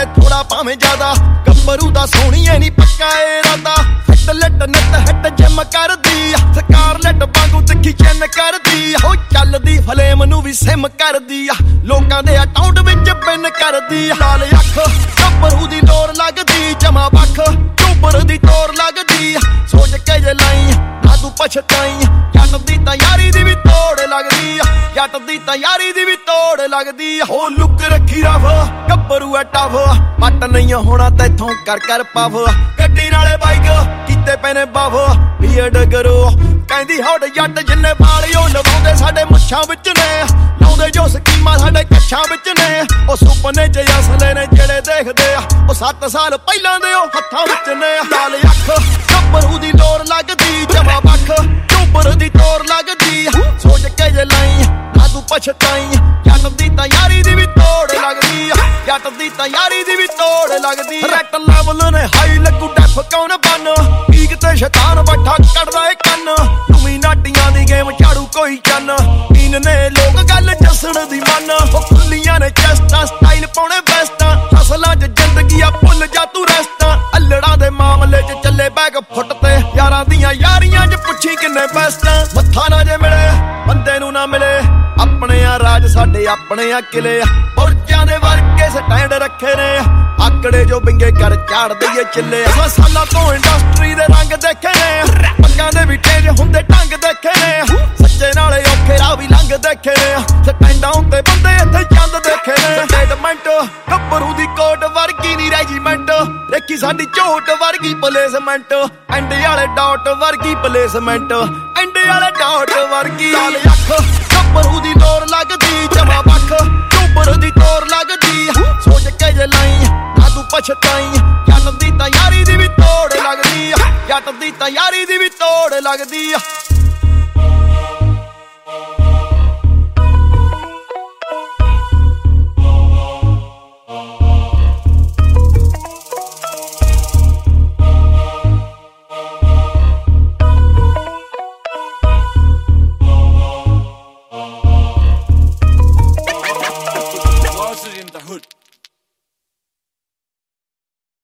थोड़ा भावें ज्यादा गब्बरू दा सोहणीए नी पक्का इरादा हिट लिट नित हिट जिम करदी स्कारलेट वांगू तिखी चिन करदी हो चलदी फलेम नू भी सिम करदी लोकां दे अकाउंट विच पिन करदी लाल अख गब्बरू दी लोर लगदी जमा बख चुबर दी तोर लगदी सोच के जे लाई ना तू पछताई जट दी तां यारी दी भी तोड़ लगदी जट दी तां यारी दी भी तोड़ लगदी हो लुक रखी रफ गब्बरू है टफ पट नहीं होना तैथों कर पफ गड्डी नाले बाइक कीते पैने बफ बीएड करो कहंदी हौड जट जिन्ने वाल ओ लवाउंदे साडे मुच्छां विच ने लाउंदे जो स्कीमां साडे कच्छां विच ने ओ सुपने च असले ने जेड़े देखदे ओ 7 साल पहिलां दे ओ हत्थां विच ने लाल अख गब्बरू दी लोर लगदी जमा बख चुबर दी तोर लगदी सोच के जे लाई ना तू पछताई जट दी तां यारी दी भी तोड़ लगदी जट दी तां यारी दी भी तोड़ लगदी रैट लेवल ने हाई लगू डैफ कौन बन पीक ते शैतान बैठा कड़दा ए कन्न तुमी नाटियां दी गेम झाड़ू कोई चन मीन ने लोग गल जसण दी मन ओ खुलियां ने चेस्टां स्टाइल पाउणे बेस्टां असलां च जिंदगी आ भुल जा तू रेस्टां अल्लड़ां दे मामले च चले बैग फुट ते यारां दियां यारियां च पुछी किन्ने बेस्टां मत्था ना जे मिले बंदे नू ना मिले अपने आ राज साडे अपने आ किले बुरजां दे वर्गे स्टैंड रखे ने आकड़े जो बिंगे कर झाड़ दईए चिल्ले सालां तो इंडस्ट्री दे रंग देखे ने पग्गां दे भी तेज हुंदे ढंग देखे ने सच्चे नाले औखे राह भी लंघ देखे ने स्टैंडां उत्ते बंदे इत्थे चंद देखे ने स्टेटमेंट गब्बरू दी कोट वर्गी नी रेजीमेंट देखी साडी झोट वर्गी प्लेसमेंट एंडे वाले डॉट वर्गी प्लेसमेंट एंडे वाले डॉट वर्गी लाल अख गब्बरू दी लोर लगदी जमा बख चुबर दी तोर लगदी सोच के जे लाई ना तू पछताई जट दी तां यारी दी भी तोड़ लगदी जट दी तां यारी दी भी तोड़ लगदी